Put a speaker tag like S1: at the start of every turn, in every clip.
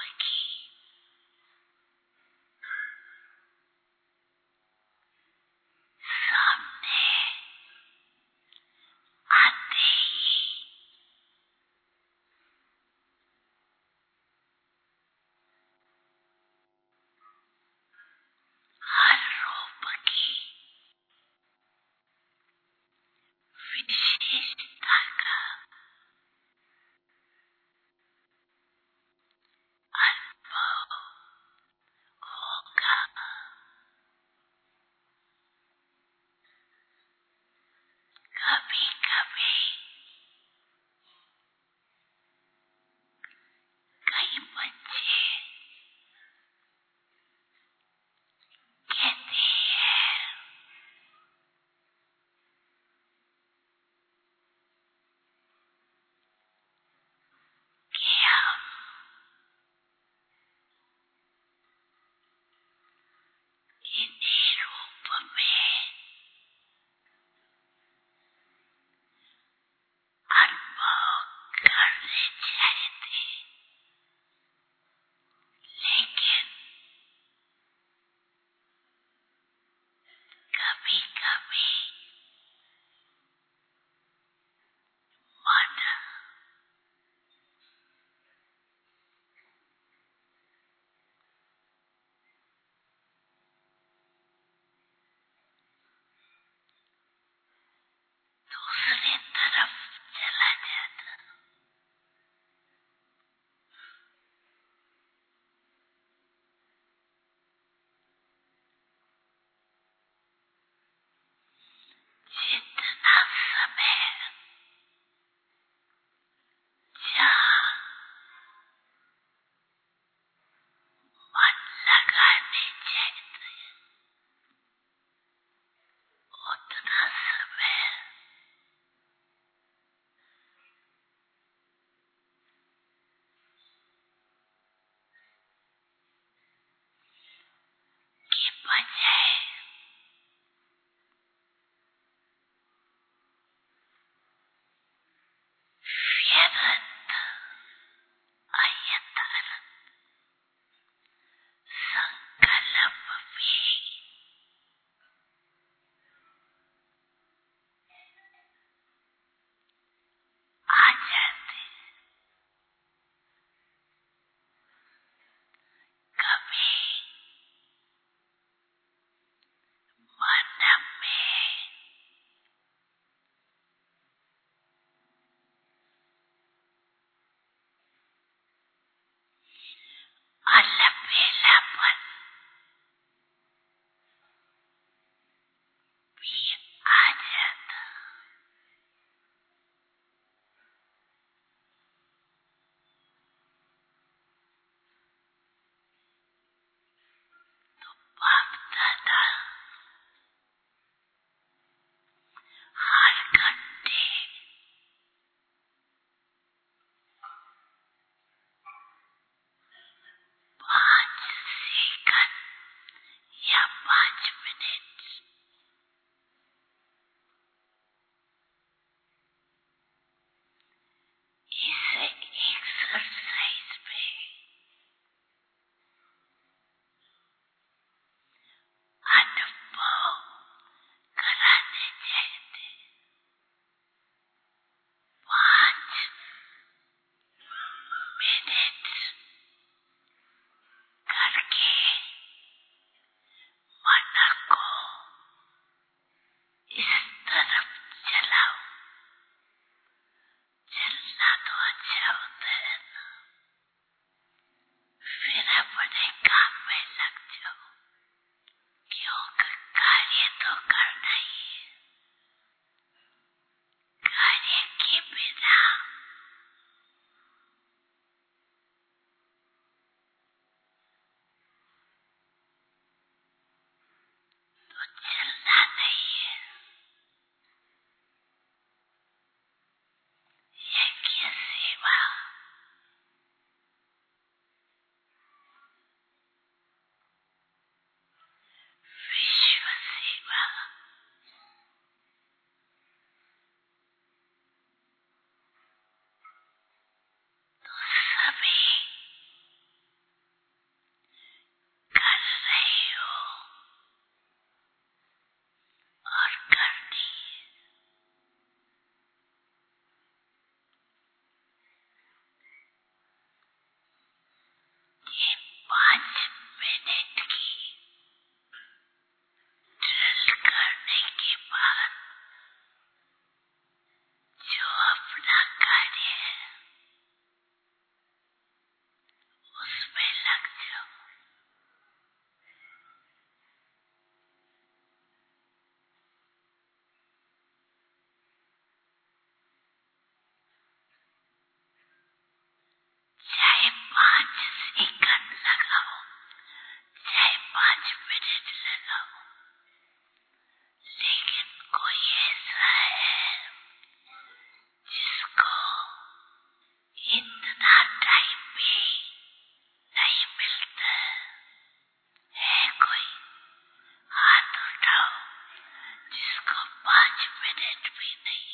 S1: की सामने आते ही हर रूप की विशेषता का जाओ। चाहे 5 सेकंड लगाओ, चाहे 5 मिनट लगाओ, लेकिन कोई ऐसा है जिसको इतना टाइम भी नहीं मिलता है। कोई हाथ उठाओ जिसको 5 मिनट भी नहीं।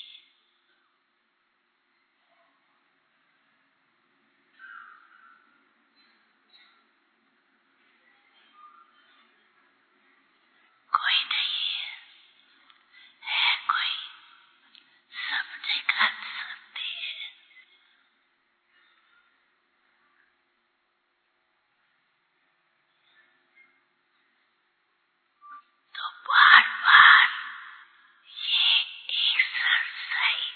S1: कोई नहीं है कोई? सब निकाल सकते हैं। तो बार बार ये एक्सरसाइज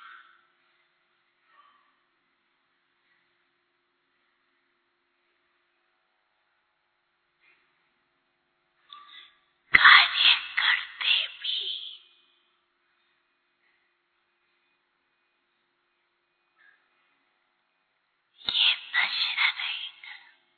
S1: कार्य करते भी ये नशा रहेगा।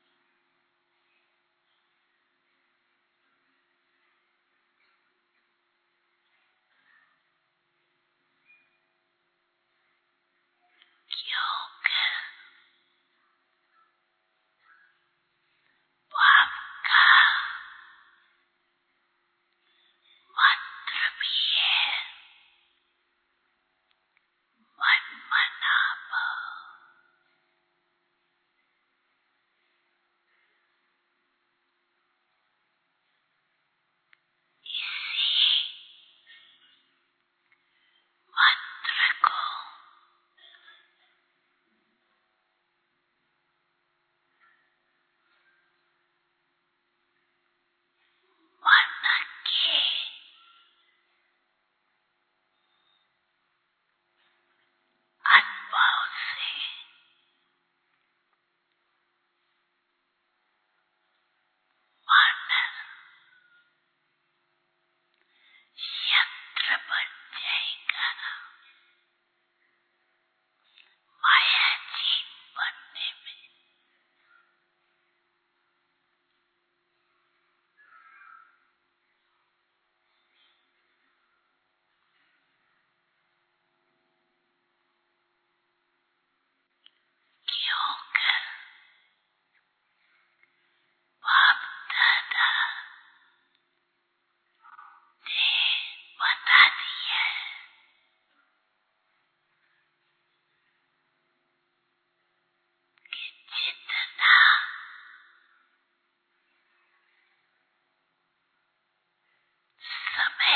S1: क्योंकि पाप का मंत्र भी है मन मनावा। इसी मंत्र को मन के अनुभव से मन यंत्र बन जाएगा मायाजीन बनने में। क्योंकि बाप दादा ने बता दिया कि जितना समय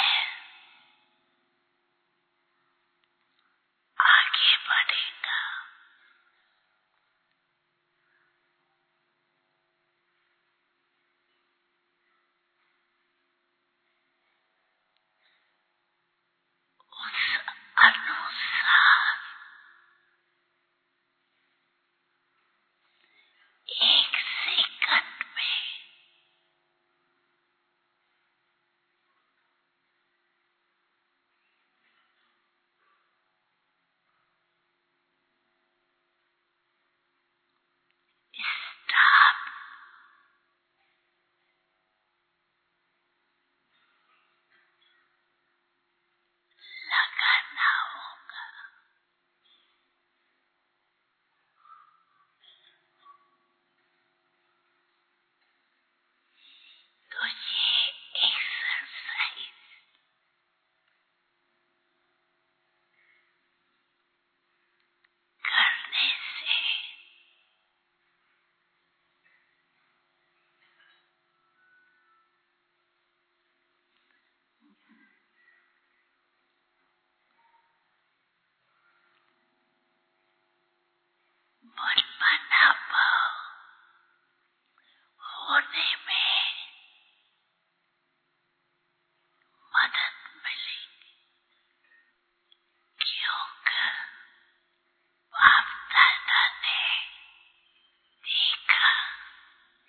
S1: आगे बढ़ेगा उस अनुसार 1 सेकंड में स्टॉप लगाना होगा। तो ये एक्सरसाइज करने से मन मनावा होने में मदद मिलेगी। क्योंकि बाप दादा ने देखा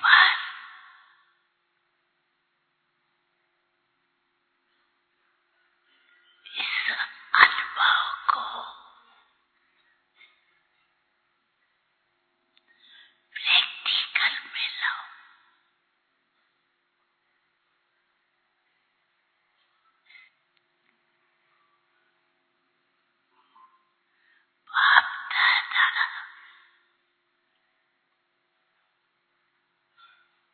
S1: बार इस अनुभव को प्रैक्टिकल में लाओ। बाप दादा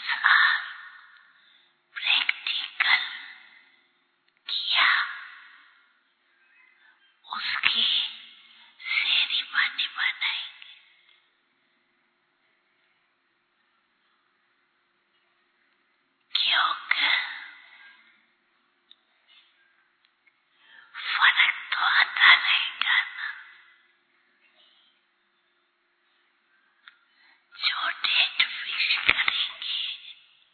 S1: अनुसार प्रैक्टिकल किया, उसकी सेरेमनी बनाएंगे। क्योंकि फर्क तो आता रहेगा ना। जो डेट फिक्स करेंगे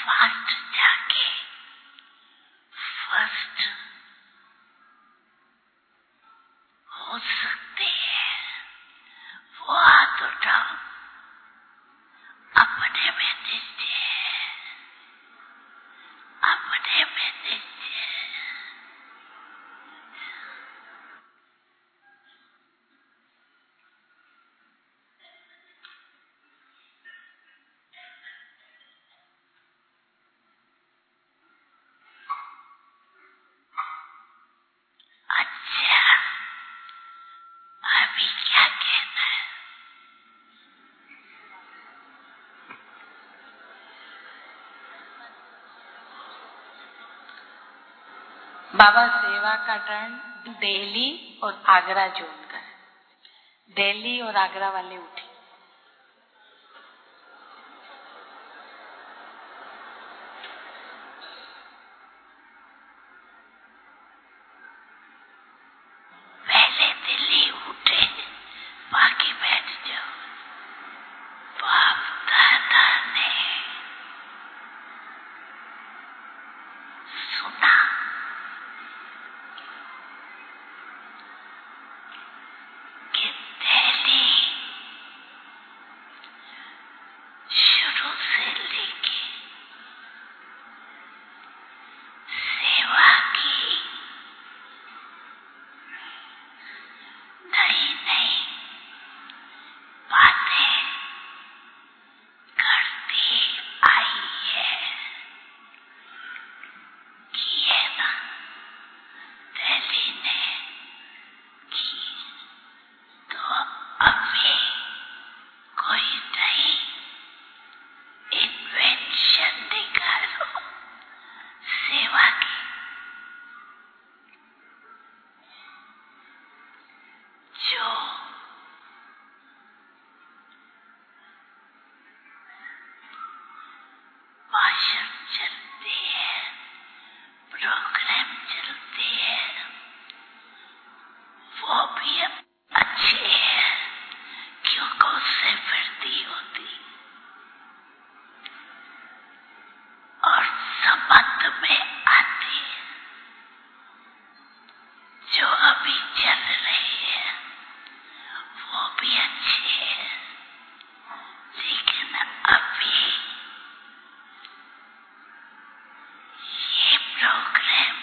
S1: फास्ट जाके फर्स्ट हो सकते हैं, वो हाथ उठाओ। अपने में दीजिए, अपने में दीजिए। अच्छा, अभी क्या कहना है?
S2: बाबा सेवा का टर्न दिल्ली और आगरा जोड़कर। दिल्ली और आगरा वाले उठे।
S1: पहले दिल्ली उठे, बाकी बैठ जाओ। बाप दादा ने सुना कि दिल्ली शुरू से लेके सेवा की नई नई बातें करती आई है। किए ना, दिल्ली ने की। तो अभी कोई नई इन्वेंशन निकालो सेवा की, जो भाषण चलते हैं, प्रोग्राम चलते हैं, वो भी अब अच्छे हैं, क्योंकि उससे वृद्धि होती और संबंध में आती है। जो अभी चल रही है वो भी अच्छे हैं, लेकिन अभी ये प्रोग्राम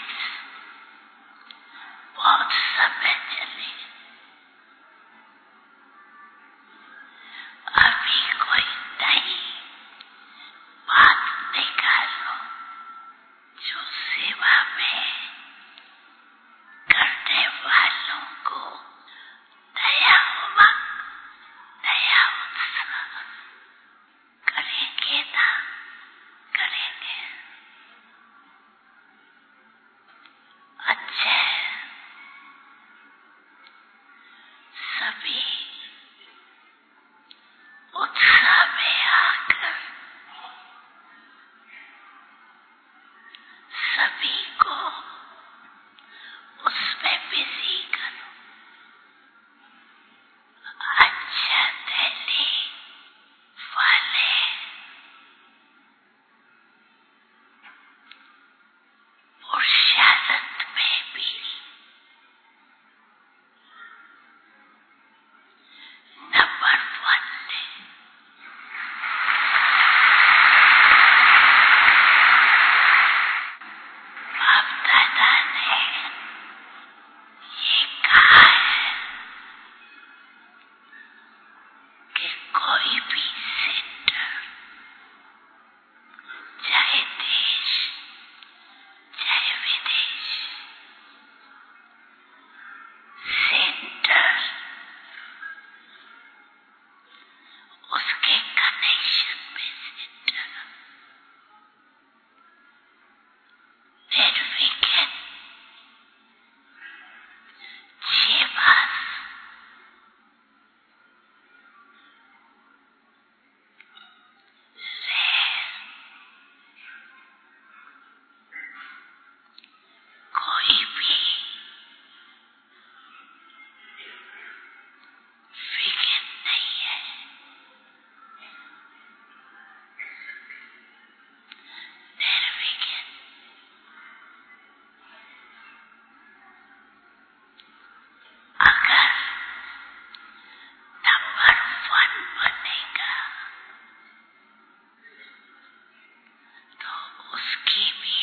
S1: उसकी भी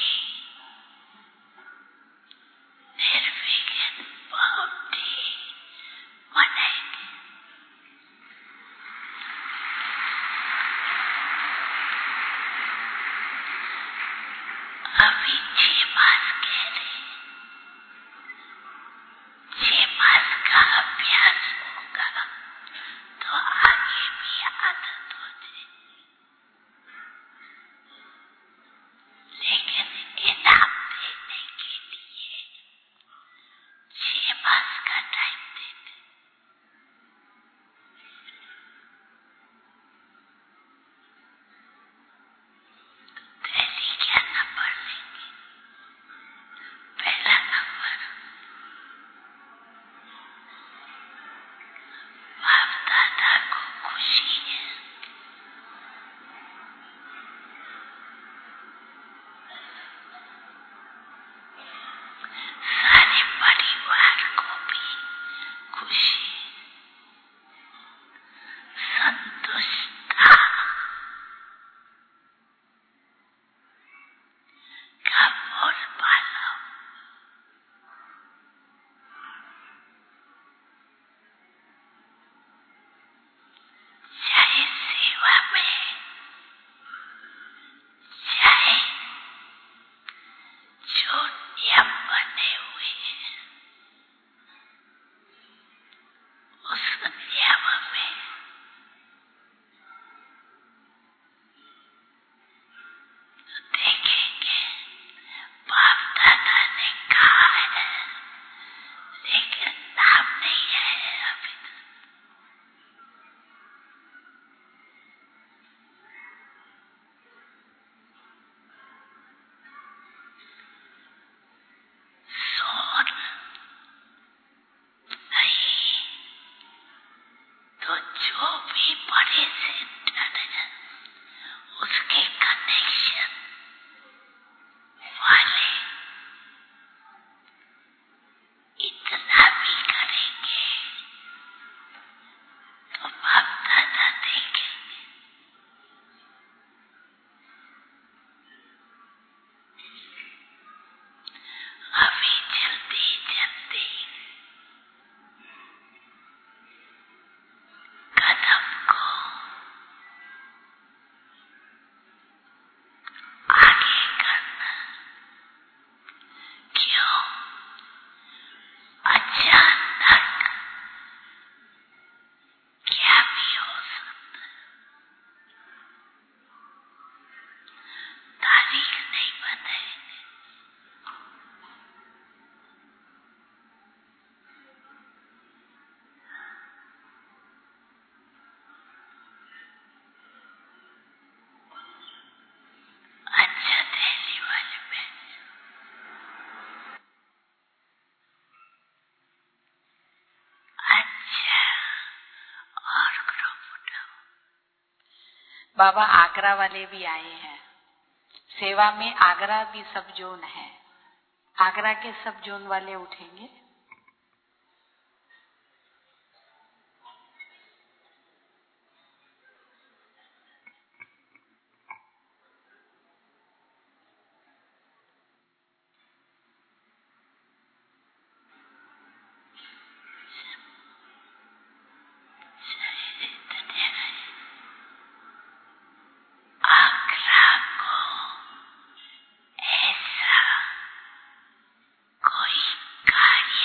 S1: निर्विघ्न बहुटी बनेगी। अभी 6 मास कह रहे, 6 मास का अभ्यास होगा तो आगे भी आदत हो जाएगी। लेकिन इनाम देने के लिए 6 मास का टाइम देते। दिल्ली क्या नंबर लेंगे? पहला नंबर बाप दादा को खुशी है, सारे परिवार को भी खुशी, संतुष्टता का बोलबाला। चाहे सेवा में, चाहे जो नियम बने हुए हैं उस नियम में देखेंगे बाप दादा ने कहा है, लेकिन नाम नहीं है अभी तक। सोन नहीं तो जो भी बड़े सेंटर है उसके कनेक्शन वाले इतना भी करेंगे तो बाप दादा देखेंगे। अभी जल्दी जल्दी कदम को आगे करना। क्यों? अचानक क्या भी हो सकता है, तारीख नहीं बताएंगे। अच्छा दिल्ली वाले बहन, अच्छा और ग्रुप उठाओ।
S2: बाबा आगरा वाले भी आए हैं। सेवा में आगरा भी सब जोन है। आगरा के सब जोन वाले उठेंगे।
S1: आगरा को ऐसा कोई कार्य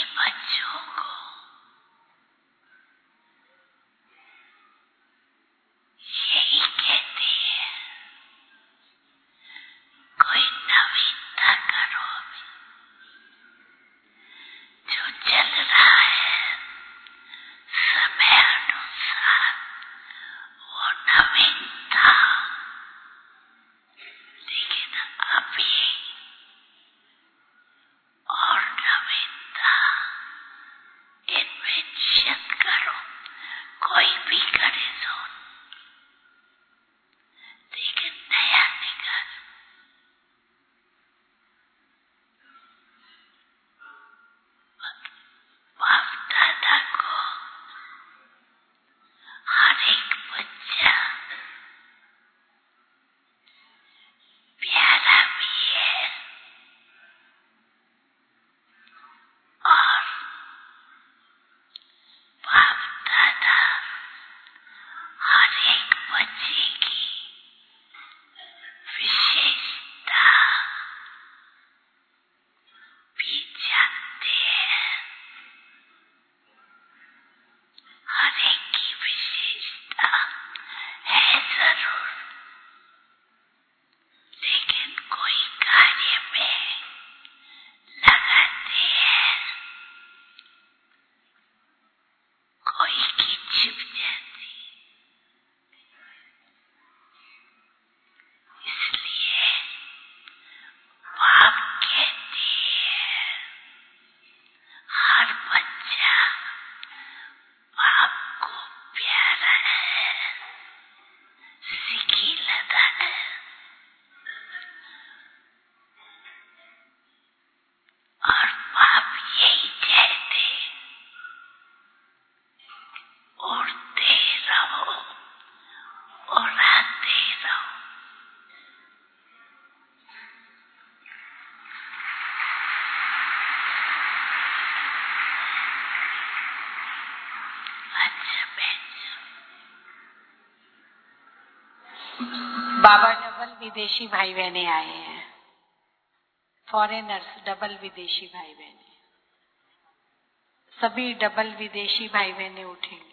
S1: बच्चों को यही कहते हैं, कोई नवीनता करो, जो चल रहा है समय अनुसार वो नवीनता। लेकिन अभी और नवीनता इन्वेंशन करो, कोई भी करे तो, लेकिन नया निकाल। बाप दादा को हर एक बच्चा प्यारा भी है और बाप दादा हर एक बच्चे की विशेषता भी जानते हैं। हर एक की विशेषता है जरूर, लेकिन कोई कार्य में लगाते हैं, कोई की छुप जाती। इसलिए बाप कहते हैं हर बच्चा बाप को प्यारा है, सिकीलता है। और बाप यही चाहते, उड़ते रहो, उड़ाते रहो। अच्छा
S2: बाबा डबल विदेशी भाई बहने आए हैं, फॉरेनर्स, डबल विदेशी भाई बहने, सभी डबल विदेशी भाई बहने उठेंगे।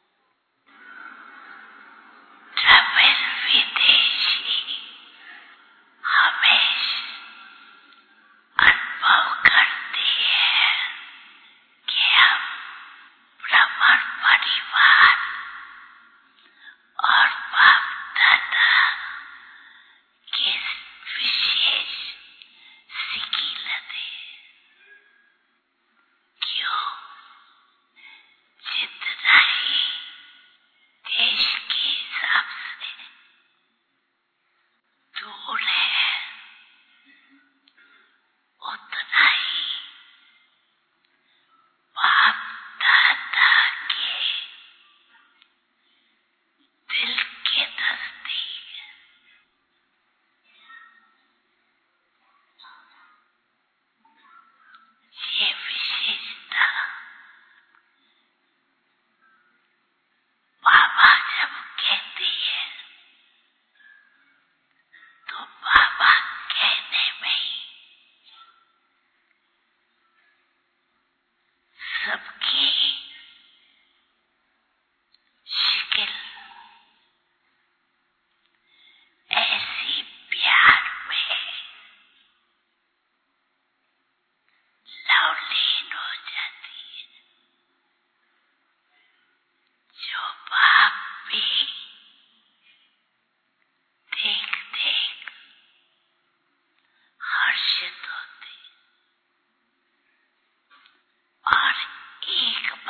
S1: डबल विदेशी हमेशा अनुभव करते हैं कि हम ब्राह्मण परिवार और बाप दादा के विशेष सिकीलते। क्यों? जितना ही देश के हिसाब से दूर है, उतना ही बाप दादा के दिल के नजदीक ये विशेषता बाबा जब कहते हैं तो बाबा कहने में ही सबकी शिकल ऐसी प्यार में लवलीन हो जाती है, जो बाप भी देख देख हर्षित होते और एक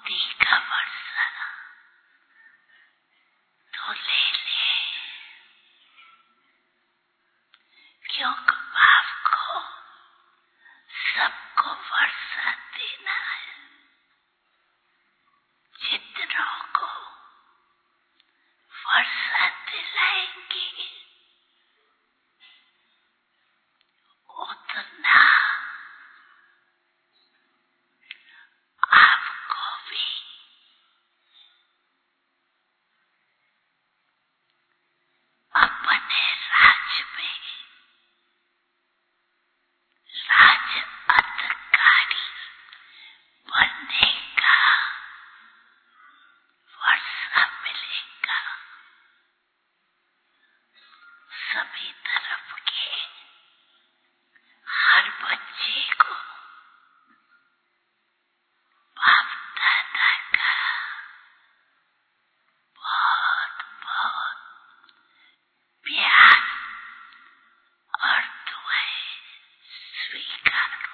S1: मुक्ति का वर्षा तो ले ले, क्योंकि बाप को सबको वर्षा देना है। जितनों को वर्षा दिलाएंगे उतना आपको भी अपने राज्य में राज अधिकारी बनने का वर्षा मिलेगा। सभी तरफ के हर बच्चे को बाप दादा का बहुत बहुत प्यार और दुआएं स्वीकारो।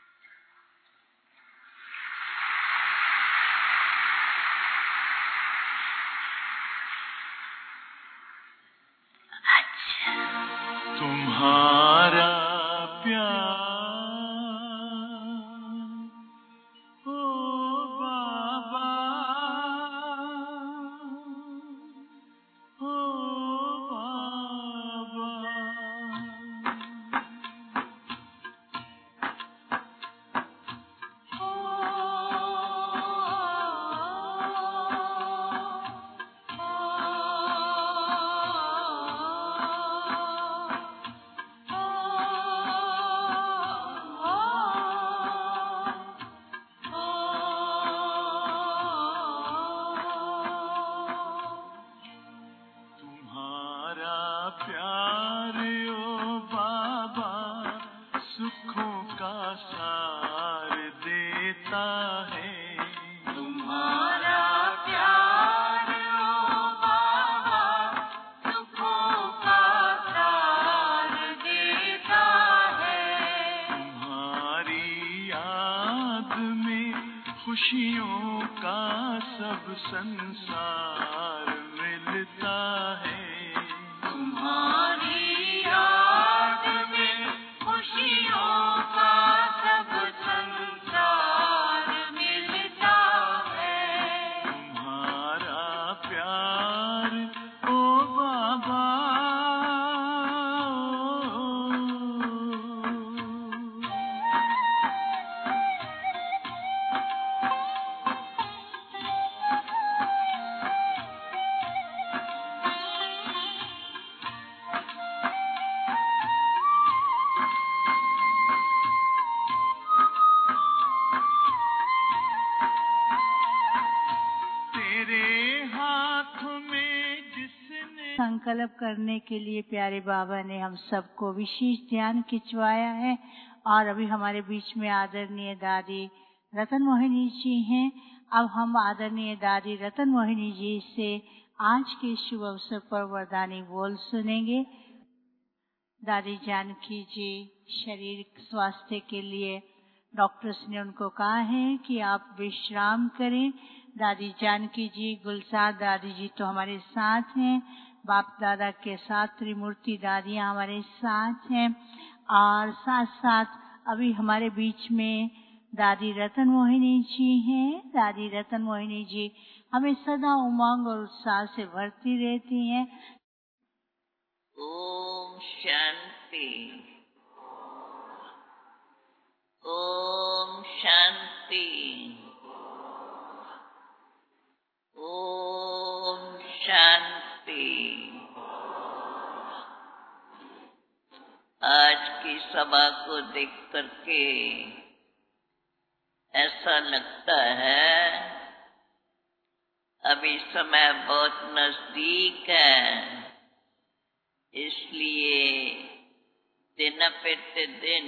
S1: अच्छा,
S3: तुम्हारा प्यार ओ बाबा, ओ बाबा, तुम्हारा प्यार ओ बाबा सुखों का सार देता है। तुम्हारा प्यार ओ बाबा सुखों का सार देता है। तुम्हारी याद में खुशियों का सब संसार मिलता है। तुम्हारी याद में खुशियों का सब संसार मिलता है। तुम्हारा प्यार ओ बाबा, तेरे हाथ में जिसने
S4: संकल्प करने के लिए प्यारे बाबा ने हम सबको विशेष ध्यान खिंचवाया है। और अभी हमारे बीच में आदरणीय दादी रतन मोहिनी जी हैं। अब हम आदरणीय दादी रतन मोहिनी जी से आज के शुभ अवसर पर वरदानी बोल सुनेंगे। दादी जानकी जी शरीर स्वास्थ्य के लिए डॉक्टर्स ने उनको कहा है कि आप विश्राम करें। दादी जानकी जी, गुलजार दादी जी तो हमारे साथ हैं, बाप दादा के साथ त्रिमूर्ति दादियाँ हमारे साथ हैं, और साथ साथ अभी हमारे बीच में दादी रतन मोहिनी जी हैं। दादी रतन मोहिनी जी हमें सदा उमंग और उत्साह से भरती रहती हैं।
S1: ओम शांति, ओम शांति, ओम शांति। आज की सभा को देख करके ऐसा लगता है अभी समय बहुत नजदीक है, इसलिए दिन प्रतिदिन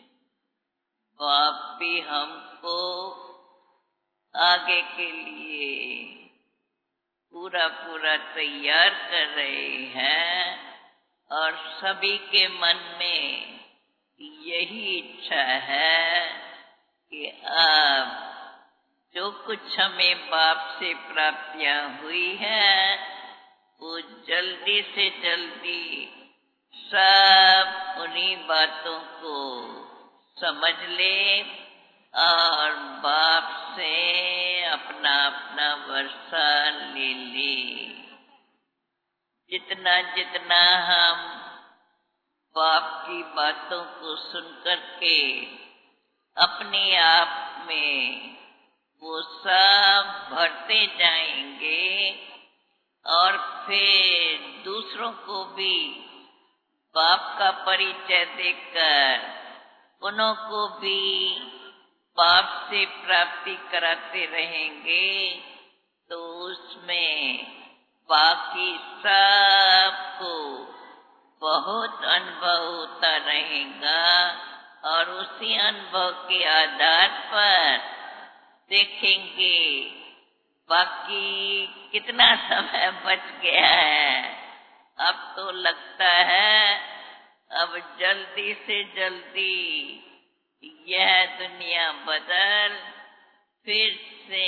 S1: बाप भी हमको आगे के लिए पूरा पूरा तैयार कर रहे हैं, और सभी के मन में यही इच्छा है कि आप जो कुछ हमें बाप से प्राप्तियां हुई है वो जल्दी से जल्दी सब उन्हीं बातों को समझ ले और बाप से अपना अपना वर्षा ले ले। जितना जितना हम बाप की बातों को सुन करके अपने आप में वो सब भरते जाएंगे और फिर दूसरों को भी बाप का परिचय देकर उन्हों को भी बाप से प्राप्ति कराते रहेंगे तो उसमें बाकी सबको बहुत अनुभव होता रहेगा और उसी अनुभव के आधार पर देखेंगे बाकी कितना समय बच गया है। अब तो लगता है अब जल्दी से जल्दी यह दुनिया बदल फिर से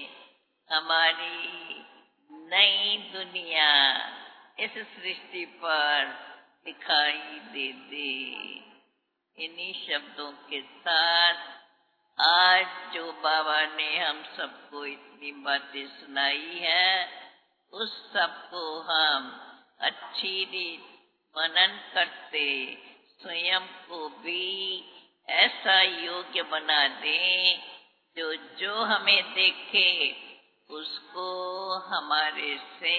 S1: हमारी नई दुनिया इस सृष्टि पर दिखाई दे दे। इन्हीं शब्दों के साथ आज जो बाबा ने हम सबको इतनी बातें सुनाई है उस सबको हम अच्छी रीत मनन करते स्वयं को भी ऐसा योग्य बना दें जो जो हमें देखे उसको हमारे से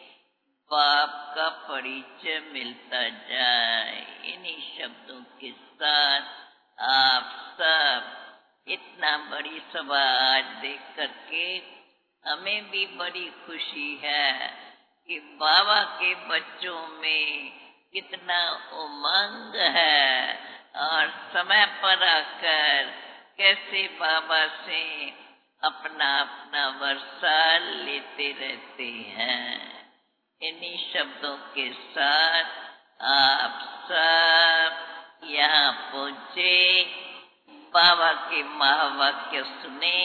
S1: बाप का परिचय मिलता जाए। इन्हीं शब्दों के साथ आप सब इतना बड़ी सभा आज देख करके हमें भी बड़ी खुशी है कि बाबा के बच्चों में कितना उमंग है और समय पर आकर कैसे बाबा से अपना अपना वर्षा लेते रहते हैं। इन्हीं शब्दों के साथ आप सब यहाँ पहुँचे, बाबा के महावाक्य सुने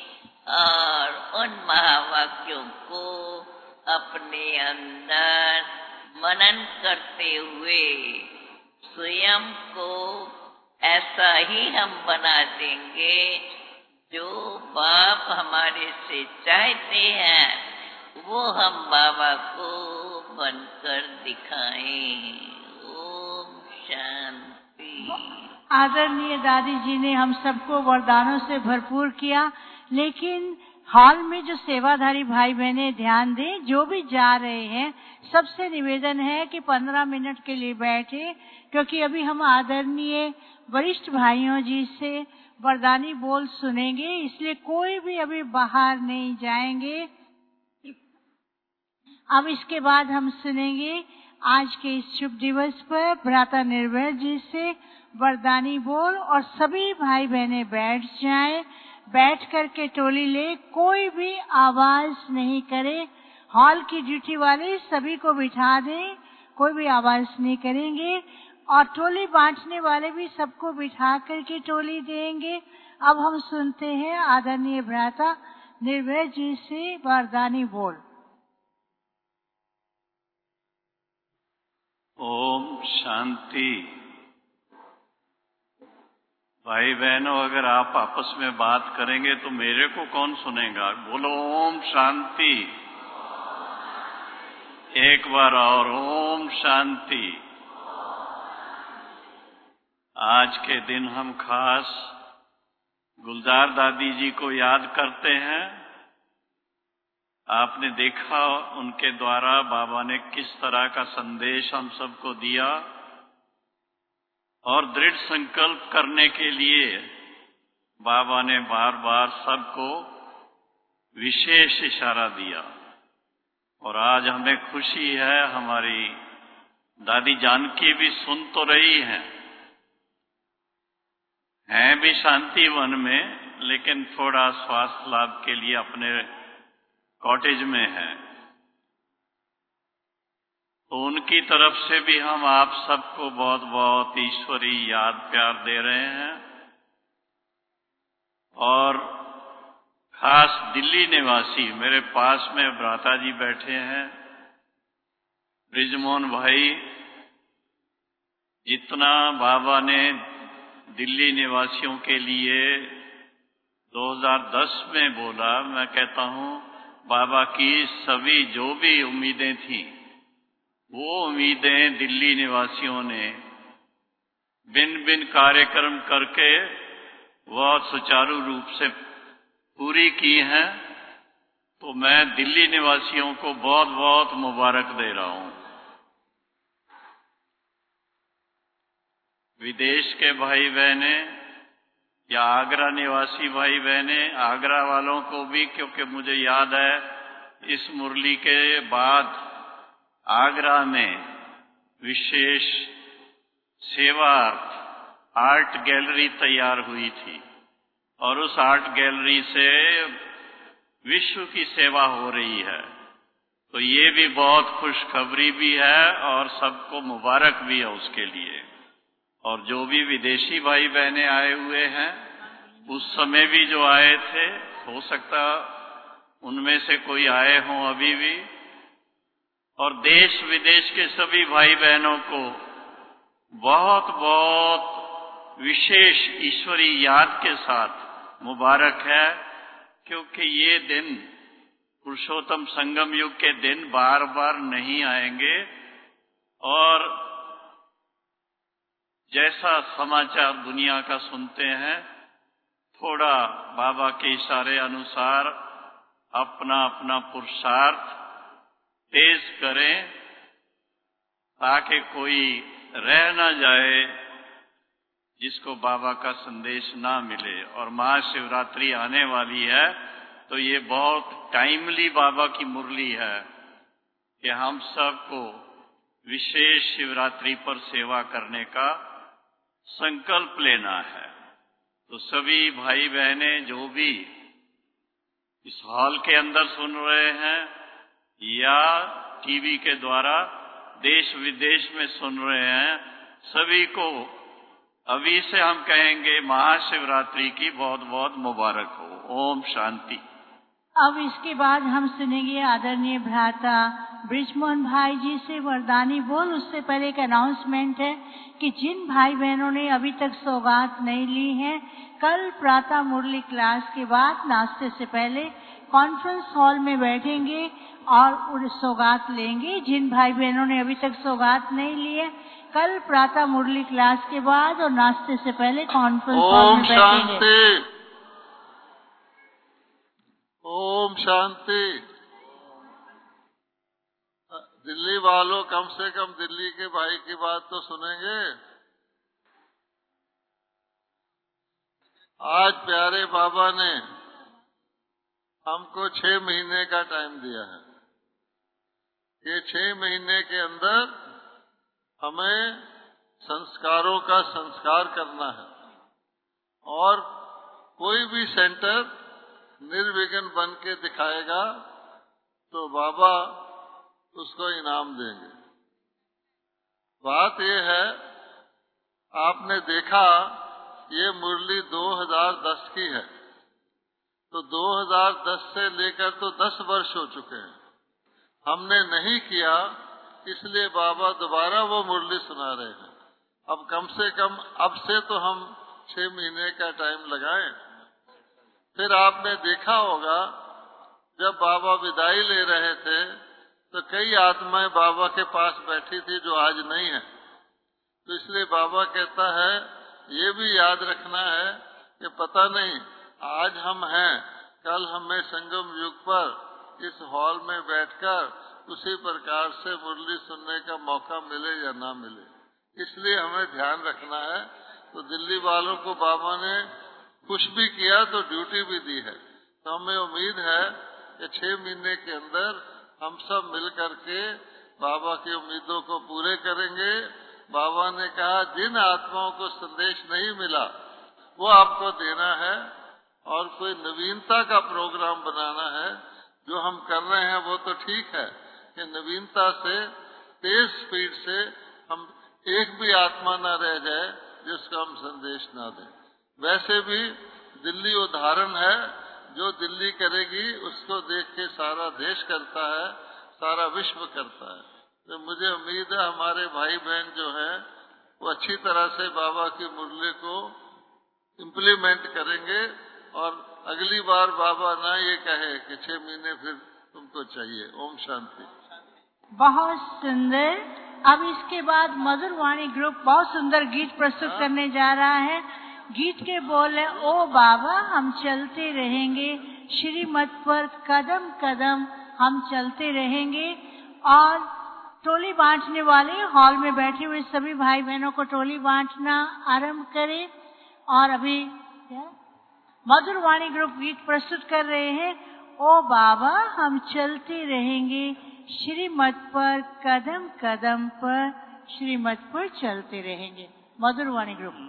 S1: और उन महावाक्यों को अपने अंदर मनन करते हुए स्वयं को ऐसा ही हम बना देंगे जो बाप हमारे से चाहते हैं वो हम बाबा को बनकर दिखाएं। ओम शांति।
S4: आदरणीय दादी जी ने हम सबको वरदानों से भरपूर किया, लेकिन हॉल में जो सेवाधारी भाई बहने ध्यान दें, जो भी जा रहे हैं सबसे निवेदन है कि 15 मिनट के लिए बैठे, क्योंकि अभी हम आदरणीय वरिष्ठ भाइयों जी से वरदानी बोल सुनेंगे, इसलिए कोई भी अभी बाहर नहीं जाएंगे। अब इसके बाद हम सुनेंगे आज के इस शुभ दिवस पर भ्राता निर्भय जी से वरदानी बोल, और सभी भाई बहने बैठ जाएं। बैठ करके टोली ले, कोई भी आवाज नहीं करे। हॉल की ड्यूटी वाले सभी को बिठा दें, कोई भी आवाज नहीं करेंगे, और टोली बांटने वाले भी सबको बिठा करके टोली देंगे। अब हम सुनते हैं आदरणीय भ्राता निर्भय जी से वरदानी बोल।
S5: ओम शांति। भाई बहनों, अगर आप आपस में बात करेंगे तो मेरे को कौन सुनेगा? बोलो ओम शांति। एक बार और ओम शांति। आज के दिन हम खास गुलजार दादी जी को याद करते हैं। आपने देखा उनके द्वारा बाबा ने किस तरह का संदेश हम सबको दिया, और दृढ़ संकल्प करने के लिए बाबा ने बार बार सबको विशेष इशारा दिया। और आज हमें खुशी है, हमारी दादी जानकी भी सुन तो रही हैं भी शांति वन में, लेकिन थोड़ा स्वास्थ्य लाभ के लिए अपने कॉटेज में है। तो उनकी तरफ से भी हम आप सबको बहुत बहुत ईश्वरी याद प्यार दे रहे हैं। और खास दिल्ली निवासी मेरे पास में भ्राता जी बैठे हैं, ब्रिजमोहन भाई। जितना बाबा ने दिल्ली निवासियों के लिए 2010 में बोला, मैं कहता हूं बाबा की सभी जो भी उम्मीदें थी, वो उम्मीदें दिल्ली निवासियों ने भिन्न भिन्न कार्यक्रम करके बहुत सुचारू रूप से पूरी की हैं। तो मैं दिल्ली निवासियों को बहुत बहुत मुबारक दे रहा हूं। विदेश के भाई बहने या आगरा निवासी भाई बहने, आगरा वालों को भी, क्योंकि मुझे याद है इस मुरली के बाद आगरा में विशेष सेवार्थ आर्ट गैलरी तैयार हुई थी और उस आर्ट गैलरी से विश्व की सेवा हो रही है। तो ये भी बहुत खुशखबरी भी है और सबको मुबारक भी है उसके लिए। और जो भी विदेशी भाई बहने आए हुए हैं, उस समय भी जो आए थे, हो सकता उनमें से कोई आए हों अभी भी। और देश विदेश के सभी भाई बहनों को बहुत बहुत विशेष ईश्वरी याद के साथ मुबारक है, क्योंकि ये दिन पुरुषोत्तम संगम युग के दिन बार बार नहीं आएंगे। और जैसा समाचार दुनिया का सुनते हैं, थोड़ा बाबा के इशारे अनुसार अपना अपना पुरुषार्थ तेज करें, ताकि कोई रह न जाए जिसको बाबा का संदेश ना मिले। और महाशिवरात्रि आने वाली है, तो ये बहुत टाइमली बाबा की मुरली है कि हम सबको विशेष शिवरात्रि पर सेवा करने का संकल्प लेना है। तो सभी भाई बहने जो भी इस हॉल के अंदर सुन रहे हैं या टीवी के द्वारा देश विदेश में सुन रहे हैं, सभी को अभी से हम कहेंगे महाशिवरात्रि की बहुत बहुत मुबारक हो। ओम शांति।
S4: अब इसके बाद हम सुनेंगे आदरणीय भ्राता ब्रिजमोहन भाई जी से वरदानी बोल। उससे पहले एक अनाउंसमेंट है कि जिन भाई बहनों ने अभी तक सौगात नहीं ली है, कल प्रातः मुरली क्लास के बाद नाश्ते से पहले कॉन्फ्रेंस हॉल में बैठेंगे और सौगात लेंगे। जिन भाई बहनों ने अभी तक सौगात नहीं ली है, कल प्रातः मुरली क्लास के बाद और नाश्ते से पहले कॉन्फ्रेंस हॉल में बैठेंगे।
S6: ओम शांति। दिल्ली वालों कम से कम दिल्ली के भाई की बात तो सुनेंगे। आज प्यारे बाबा ने हमको 6 महीने का टाइम दिया है। ये 6 महीने के अंदर हमें संस्कारों का संस्कार करना है और कोई भी सेंटर निर्विघ्न बन के दिखाएगा तो बाबा उसको इनाम देंगे। बात यह है, आपने देखा ये मुरली 2010 की है, तो 2010 से लेकर तो 10 वर्ष हो चुके हैं। हमने नहीं किया, इसलिए बाबा दोबारा वो मुरली सुना रहे हैं। अब कम से कम अब से तो हम 6 महीने का टाइम लगाएं। फिर आपने देखा होगा जब बाबा विदाई ले रहे थे तो कई आत्माएं बाबा के पास बैठी थी जो आज नहीं है। तो इसलिए बाबा कहता है ये भी याद रखना है कि पता नहीं आज हम हैं, कल हमें संगम युग पर इस हॉल में बैठकर उसी प्रकार से मुरली सुनने का मौका मिले या ना मिले, इसलिए हमें ध्यान रखना है। तो दिल्ली वालों को बाबा ने कुछ भी किया तो ड्यूटी भी दी है। तो हमें उम्मीद है कि 6 महीने के अंदर हम सब मिल करके बाबा की उम्मीदों को पूरे करेंगे। बाबा ने कहा जिन आत्माओं को संदेश नहीं मिला वो आपको देना है और कोई नवीनता का प्रोग्राम बनाना है। जो हम कर रहे हैं वो तो ठीक है कि नवीनता से तेज स्पीड से हम एक भी आत्मा ना रह जाए जिसको हम संदेश ना दें। वैसे भी दिल्ली उदाहरण है, जो दिल्ली करेगी उसको देख के सारा देश करता है, सारा विश्व करता है। तो मुझे उम्मीद है हमारे भाई बहन जो हैं वो अच्छी तरह से बाबा की मुरली को इम्प्लीमेंट करेंगे और अगली बार बाबा ना ये कहे कि 6 महीने फिर तुमको चाहिए। ओम शांति।
S4: बहुत सुंदर। अब इसके बाद मधुर वाणी ग्रुप बहुत सुंदर गीत प्रस्तुत करने जा रहा है। गीत के बोल है, ओ बाबा हम चलते रहेंगे, श्रीमत पर कदम कदम हम चलते रहेंगे। और टोली बांटने वाले हॉल में बैठे हुए सभी भाई बहनों को टोली बांटना आरंभ करें। और अभी मधुर वाणी ग्रुप गीत प्रस्तुत कर रहे हैं, ओ बाबा हम चलते रहेंगे, श्रीमत पर कदम कदम पर, श्रीमत पर चलते रहेंगे। मधुर वाणी ग्रुप।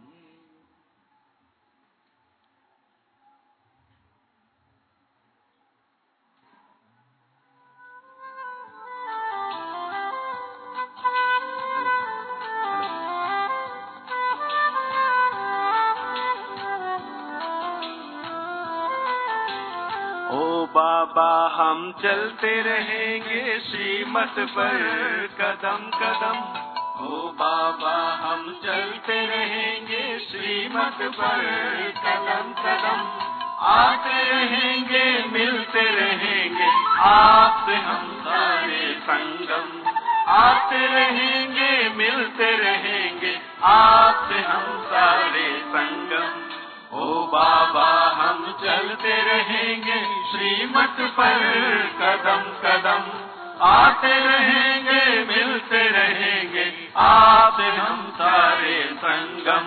S3: बाबा हम चलते रहेंगे श्रीमत पर कदम कदम। ओ बाबा हम चलते रहेंगे श्रीमत पर कदम कदम। आते रहेंगे मिलते रहेंगे आपसे हम सारे संगम। आते रहेंगे मिलते रहेंगे आपसे हम सारे संगम। ओ बाबा हम चलते रहेंगे श्रीमत पर कदम कदम। आते रहेंगे मिलते रहेंगे आपसे हम सारे संगम।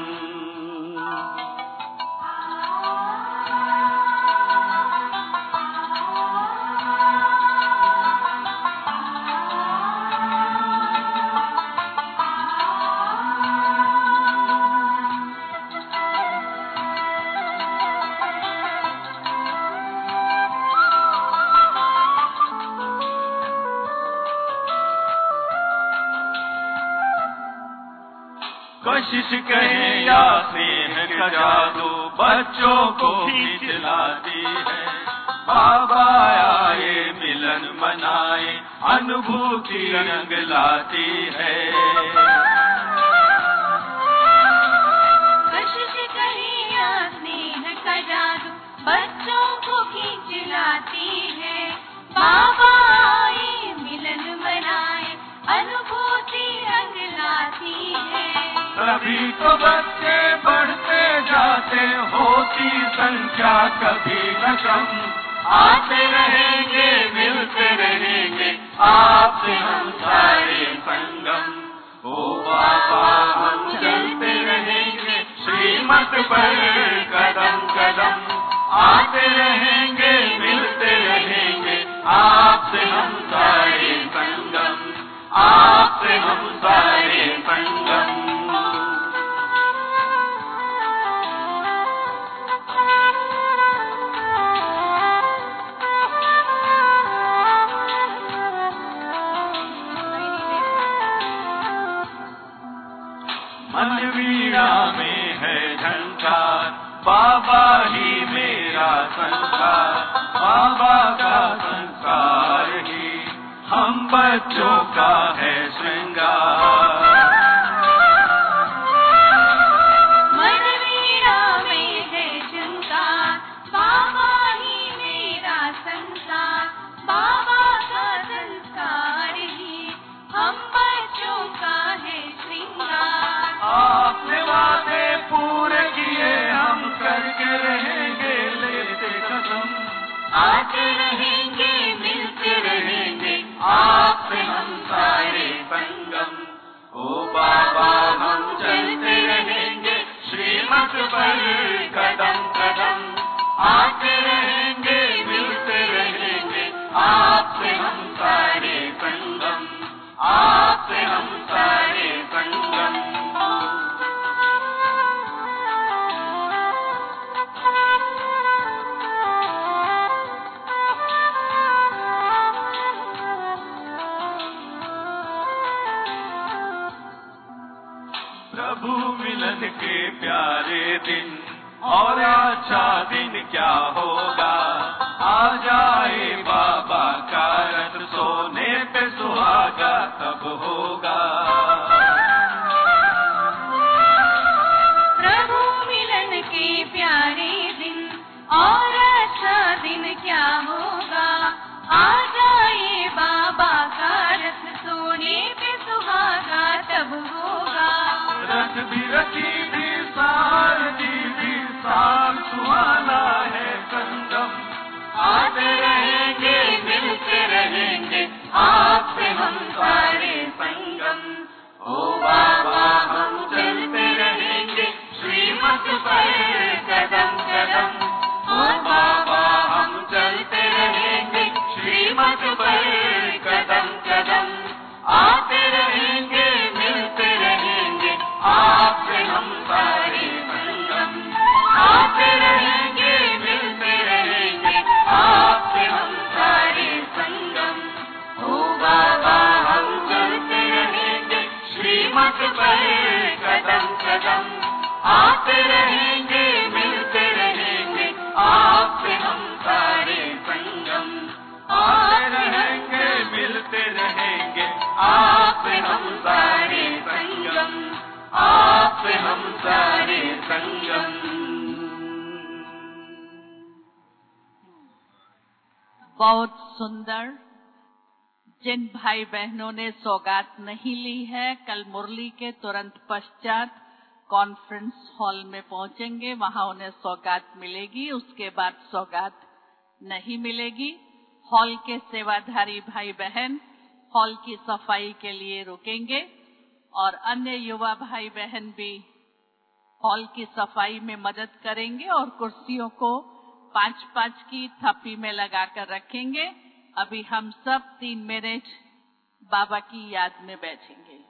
S3: कशिश कहे या स्नेह का जादू बच्चों को खींच लाती है। बाबा आए मिलन मनाए अनुभूति रंग लाती है।
S1: कशिश कहे या स्नेह का जादू बच्चों को खींच लाती है। बाबा आए मिलन मनाए अनुभूति रंग लाती है।
S3: तभी तो बच्चे बढ़ते जाते होती संख्या कभी न कम। आते रहेंगे मिलते रहेंगे आपसे हम सारे संगम। ओ बाबा हम चलते रहेंगे श्रीमत पर कदम कदम। आते रहेंगे मिलते रहेंगे आपसे हम सारे संगम। आपसे हम सारे संगम। मन वीणा में है झंकार बाबा ही मेरा संसार। बाबा का संसार ही हम बच्चों का है श्रृंगार।
S1: मन वीणा में है झंकार बाबा ही मेरा संसार। बाबा का संस्कार ही हम बच्चों का है श्रृंगार।
S3: आपने वादे पूरे किए हम करके रहेंगे लेते कसम।
S1: आते रहेंगे मिलते रहेंगे
S3: आपसे हम सारे संगम। ओ बाबा हम चलते रहेंगे श्रीमत पर कदम कदम। आते रहेंगे मिलते रहेंगे आपसे हम सारे संगम। आपसे हम सारे संगम। प्रभु मिलन के प्यारे दिन और अच्छा दिन क्या होगा, आ जाए बाबा का रथ, सोने पे सुहागा तब होगा।
S1: प्रभु मिलन के प्यारे दिन, और अच्छा दिन क्या होगा, आ जाए बाबा का रथ, सोने पे सुहागा तब होगा।
S3: रथ भी रथी भी सारथी भी साथ सुहाना है संगम, आते रहेंगे मिलते रहेंगे आपसे हम सारे संगम। ओ बाबा हम चलते रहेंगे श्रीमत पर कदम कदम, ओ बाबा हम चलते रहेंगे श्रीमत पर कदम कदम, आते रहेंगे मिलते रहेंगे आपसे हम सारे संगम, आते रहेंगे मिलते रहेंगे आपसे हम सारे संगम। ओ बाबा हम चलते रहेंगे श्रीमत पर कदम कदम, आते रहेंगे मिलते रहेंगे आपसे हम सारे संगम, आते रहेंगे मिलते रहेंगे आपसे हम सारे संगम, आपसे हम सारे संगम।
S7: बहुत सुंदर। जिन भाई बहनों ने सौगात नहीं ली है, कल मुरली के तुरंत पश्चात कॉन्फ्रेंस हॉल में पहुंचेंगे, वहां उन्हें सौगात मिलेगी, उसके बाद सौगात नहीं मिलेगी। हॉल के सेवाधारी भाई बहन हॉल की सफाई के लिए रुकेंगे और अन्य युवा भाई बहन भी हॉल की सफाई में मदद करेंगे और कुर्सियों को 5-5 की थप्पी में लगाकर रखेंगे। अभी हम सब 3 मिनट बाबा की याद में बैठेंगे।